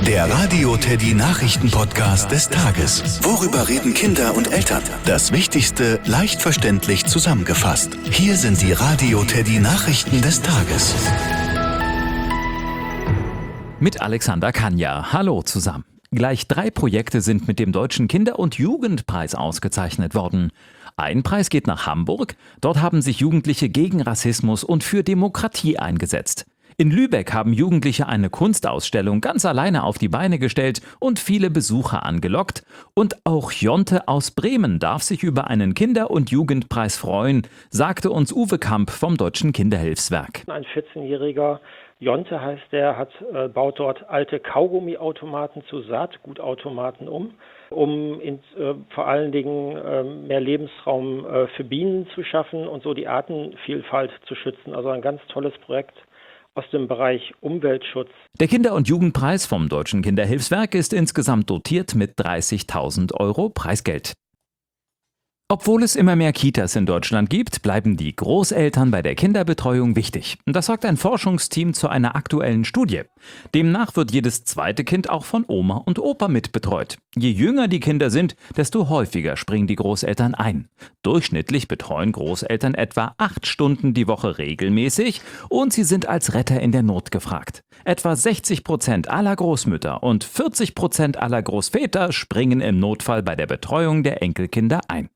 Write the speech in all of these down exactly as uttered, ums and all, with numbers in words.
Der Radio Teddy Nachrichten-Podcast des Tages. Worüber reden Kinder und Eltern? Das Wichtigste leicht verständlich zusammengefasst. Hier sind die Radio Teddy Nachrichten des Tages. Mit Alexander Kanja. Hallo zusammen. Gleich drei Projekte sind mit dem Deutschen Kinder- und Jugendpreis ausgezeichnet worden. Ein Preis geht nach Hamburg. Dort haben sich Jugendliche gegen Rassismus und für Demokratie eingesetzt. In Lübeck haben Jugendliche eine Kunstausstellung ganz alleine auf die Beine gestellt und viele Besucher angelockt. Und auch Jonte aus Bremen darf sich über einen Kinder- und Jugendpreis freuen, sagte uns Uwe Kamp vom Deutschen Kinderhilfswerk. Ein vierzehnjähriger Jonte heißt der, hat, äh, baut dort alte Kaugummiautomaten zu Saatgutautomaten um, um in, äh, vor allen Dingen äh, mehr Lebensraum äh, für Bienen zu schaffen und so die Artenvielfalt zu schützen. Also ein ganz tolles Projekt aus dem Bereich Umweltschutz. Der Kinder- und Jugendpreis vom Deutschen Kinderhilfswerk ist insgesamt dotiert mit dreißigtausend Euro Preisgeld. Obwohl es immer mehr Kitas in Deutschland gibt, bleiben die Großeltern bei der Kinderbetreuung wichtig. Das sagt ein Forschungsteam zu einer aktuellen Studie. Demnach wird jedes zweite Kind auch von Oma und Opa mitbetreut. Je jünger die Kinder sind, desto häufiger springen die Großeltern ein. Durchschnittlich betreuen Großeltern etwa acht Stunden die Woche regelmäßig und sie sind als Retter in der Not gefragt. Etwa sechzig Prozent aller Großmütter und vierzig Prozent aller Großväter springen im Notfall bei der Betreuung der Enkelkinder ein.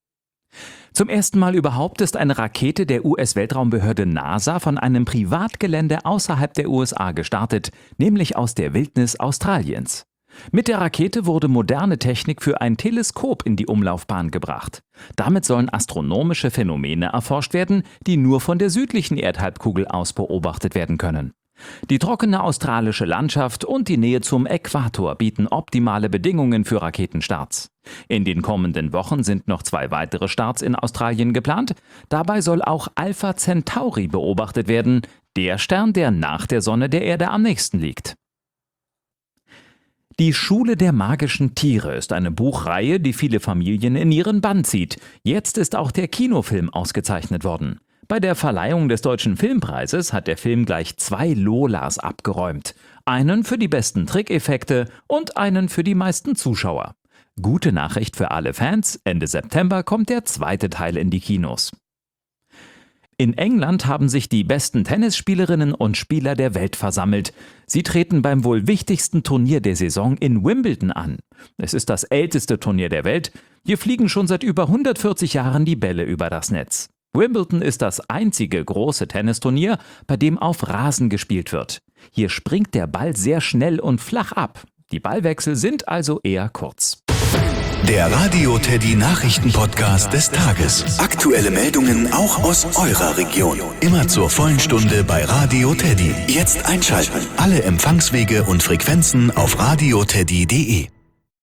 Zum ersten Mal überhaupt ist eine Rakete der U S-Weltraumbehörde NASA von einem Privatgelände außerhalb der U S A gestartet, nämlich aus der Wildnis Australiens. Mit der Rakete wurde moderne Technik für ein Teleskop in die Umlaufbahn gebracht. Damit sollen astronomische Phänomene erforscht werden, die nur von der südlichen Erdhalbkugel aus beobachtet werden können. Die trockene australische Landschaft und die Nähe zum Äquator bieten optimale Bedingungen für Raketenstarts. In den kommenden Wochen sind noch zwei weitere Starts in Australien geplant. Dabei soll auch Alpha Centauri beobachtet werden, der Stern, der nach der Sonne der Erde am nächsten liegt. Die Schule der magischen Tiere ist eine Buchreihe, die viele Familien in ihren Bann zieht. Jetzt ist auch der Kinofilm ausgezeichnet worden. Bei der Verleihung des Deutschen Filmpreises hat der Film gleich zwei Lolas abgeräumt. Einen für die besten Trickeffekte und einen für die meisten Zuschauer. Gute Nachricht für alle Fans, Ende September kommt der zweite Teil in die Kinos. In England haben sich die besten Tennisspielerinnen und Spieler der Welt versammelt. Sie treten beim wohl wichtigsten Turnier der Saison in Wimbledon an. Es ist das älteste Turnier der Welt. Hier fliegen schon seit über hundertvierzig Jahren die Bälle über das Netz. Wimbledon ist das einzige große Tennisturnier, bei dem auf Rasen gespielt wird. Hier springt der Ball sehr schnell und flach ab. Die Ballwechsel sind also eher kurz. Der Radio Teddy Nachrichten-Podcast des Tages. Aktuelle Meldungen auch aus eurer Region. Immer zur vollen Stunde bei Radio Teddy. Jetzt einschalten. Alle Empfangswege und Frequenzen auf radioteddy punkt de.